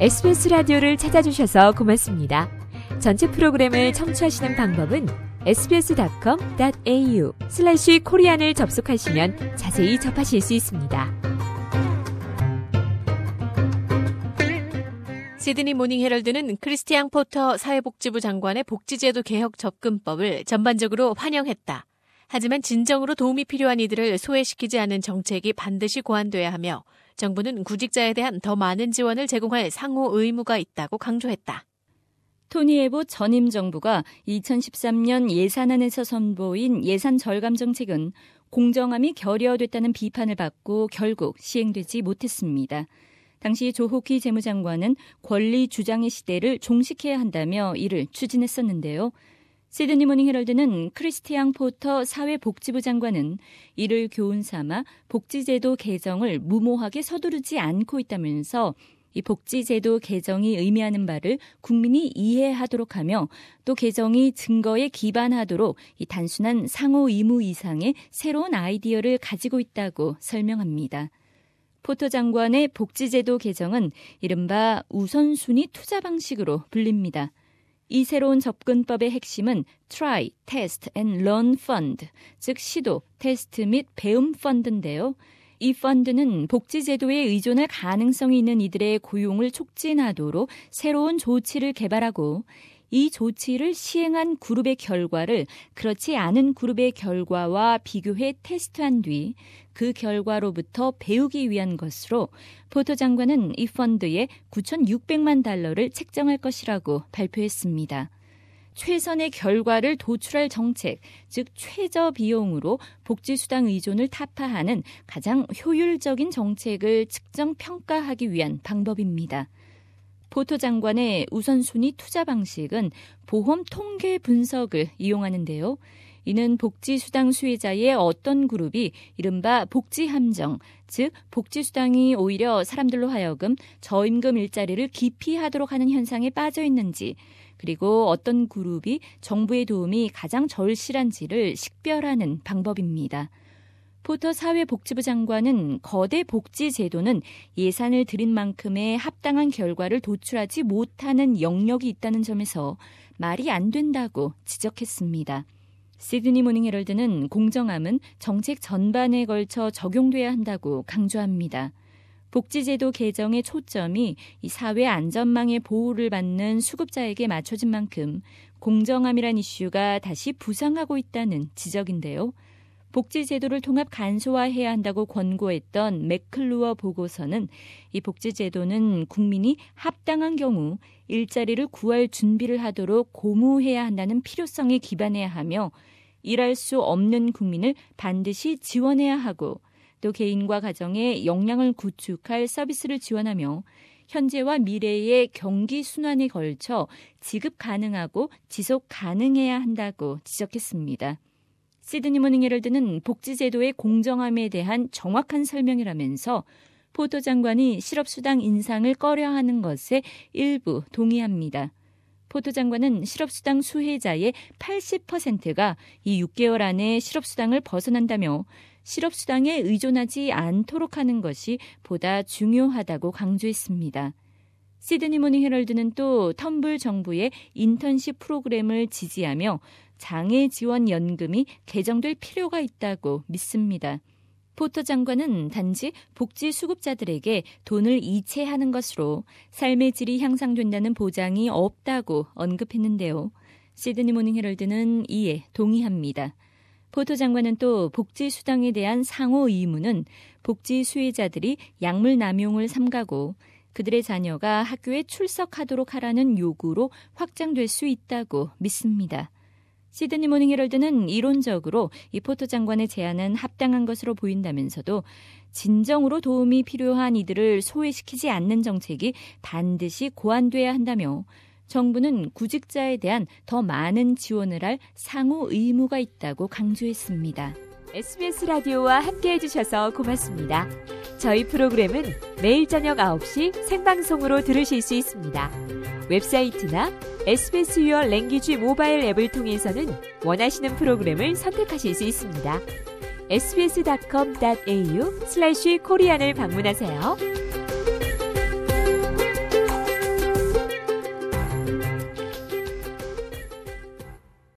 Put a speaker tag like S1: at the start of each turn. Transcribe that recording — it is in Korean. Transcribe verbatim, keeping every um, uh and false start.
S1: 에스비에스 라디오를 찾아주셔서 고맙습니다. 전체 프로그램을 청취하시는 방법은 에스비에스닷컴 닷 에이유 슬래시 코리안을 접속하시면 자세히 접하실 수 있습니다.
S2: 시드니 모닝 헤럴드는 크리스티앙 포터 사회복지부 장관의 복지제도 개혁 접근법을 전반적으로 환영했다. 하지만 진정으로 도움이 필요한 이들을 소외시키지 않는 정책이 반드시 고안돼야 하며 정부는 구직자에 대한 더 많은 지원을 제공할 상호 의무가 있다고 강조했다.
S3: 토니 에봇 전임 정부가 이천십삼 년 예산안에서 선보인 예산 절감 정책은 공정함이 결여됐다는 비판을 받고 결국 시행되지 못했습니다. 당시 조호키 재무장관은 권리 주장의 시대를 종식해야 한다며 이를 추진했었는데요. 시드니 모닝 헤럴드는 크리스티앙 포터 사회복지부 장관은 이를 교훈 삼아 복지제도 개정을 무모하게 서두르지 않고 있다면서 이 복지제도 개정이 의미하는 바를 국민이 이해하도록 하며 또 개정이 증거에 기반하도록 이 단순한 상호 의무 이상의 새로운 아이디어를 가지고 있다고 설명합니다. 포터 장관의 복지제도 개정은 이른바 우선순위 투자 방식으로 불립니다. 이 새로운 접근법의 핵심은 Try, Test and Learn Fund, 즉 시도, 테스트 및 배움 펀드인데요. 이 펀드는 복지제도에 의존할 가능성이 있는 이들의 고용을 촉진하도록 새로운 조치를 개발하고 이 조치를 시행한 그룹의 결과를 그렇지 않은 그룹의 결과와 비교해 테스트한 뒤 그 결과로부터 배우기 위한 것으로 포터 장관은 이 펀드에 구천육백만 달러를 책정할 것이라고 발표했습니다. 최선의 결과를 도출할 정책, 즉 최저 비용으로 복지수당 의존을 타파하는 가장 효율적인 정책을 측정 평가하기 위한 방법입니다. 포터 장관의 우선순위 투자 방식은 보험 통계 분석을 이용하는데요. 이는 복지수당 수혜자의 어떤 그룹이 이른바 복지함정, 즉 복지수당이 오히려 사람들로 하여금 저임금 일자리를 기피하도록 하는 현상에 빠져 있는지, 그리고 어떤 그룹이 정부의 도움이 가장 절실한지를 식별하는 방법입니다. 포터 사회복지부 장관은 거대 복지제도는 예산을 들인 만큼의 합당한 결과를 도출하지 못하는 영역이 있다는 점에서 말이 안 된다고 지적했습니다. 시드니 모닝 헤럴드는 공정함은 정책 전반에 걸쳐 적용돼야 한다고 강조합니다. 복지제도 개정의 초점이 이 사회 안전망의 보호를 받는 수급자에게 맞춰진 만큼 공정함이란 이슈가 다시 부상하고 있다는 지적인데요. 복지제도를 통합 간소화해야 한다고 권고했던 맥클루어 보고서는 이 복지제도는 국민이 합당한 경우 일자리를 구할 준비를 하도록 고무해야 한다는 필요성에 기반해야 하며 일할 수 없는 국민을 반드시 지원해야 하고 또 개인과 가정의 역량을 구축할 서비스를 지원하며 현재와 미래의 경기 순환에 걸쳐 지급 가능하고 지속 가능해야 한다고 지적했습니다. 시드니 모닝 헤럴드는 복지제도의 공정함에 대한 정확한 설명이라면서 포터 장관이 실업수당 인상을 꺼려하는 것에 일부 동의합니다. 포터 장관은 실업수당 수혜자의 팔십 퍼센트가 이 육 개월 안에 실업수당을 벗어난다며 실업수당에 의존하지 않도록 하는 것이 보다 중요하다고 강조했습니다. 시드니 모닝 헤럴드는 또 텀블 정부의 인턴십 프로그램을 지지하며 장애 지원 연금이 개정될 필요가 있다고 믿습니다. 포터 장관은 단지 복지 수급자들에게 돈을 이체하는 것으로 삶의 질이 향상된다는 보장이 없다고 언급했는데요. 시드니 모닝 헤럴드는 이에 동의합니다. 포터 장관은 또 복지 수당에 대한 상호 의무는 복지 수혜자들이 약물 남용을 삼가고 그들의 자녀가 학교에 출석하도록 하라는 요구로 확장될 수 있다고 믿습니다. 시드니 모닝 헤럴드는 이론적으로 이 포터 장관의 제안은 합당한 것으로 보인다면서도 진정으로 도움이 필요한 이들을 소외시키지 않는 정책이 반드시 고안돼야 한다며 정부는 구직자에 대한 더 많은 지원을 할 상호 의무가 있다고 강조했습니다.
S1: 에스비에스 라디오와 함께해 주셔서 고맙습니다. 저희 프로그램은 매일 저녁 아홉 시 생방송으로 들으실 수 있습니다. 웹사이트나 에스비에스 Your Language 모바일 앱을 통해서는 원하시는 프로그램을 선택하실 수 있습니다. 에스비에스닷컴 닷 에이유 슬래시 코리안을 방문하세요.